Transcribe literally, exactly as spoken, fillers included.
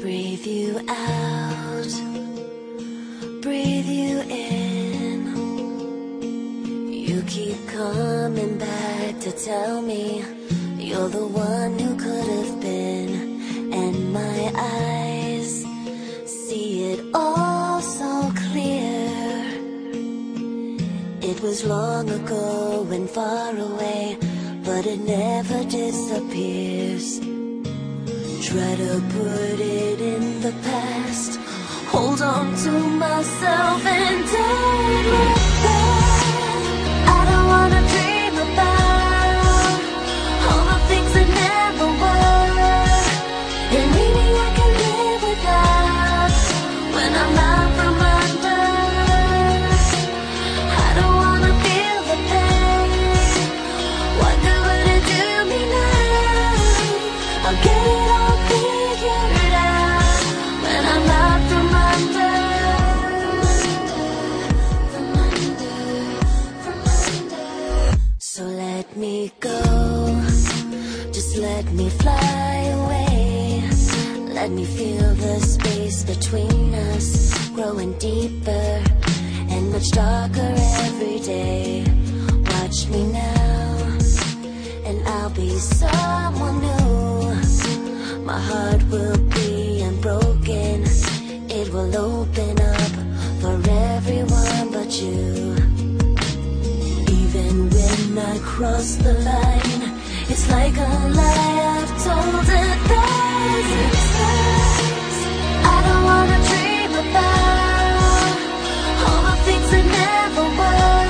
Breathe you out, breathe you in. You keep coming back to tell me you're the one who could have been, and my eyes see it all so clear. It was long ago and far away, but it never disappears. Try to put it in the past, hold on to myself and take it back. I don't wanna dream about all the things that never were, and maybe I can live without when I'm out from under. I don't wanna feel the pain. What good would it do me now? I'll get it all figured out when I'm out from under. From under, from under. So let me go, just let me fly away. Let me feel the space between us growing deeper and much darker every day. Watch me now, and I'll be someone new. My heart will be unbroken, it will open up for everyone but you. Even when I cross the line, it's like a lie I've told a thousand times. I don't wanna dream about all the things that never were.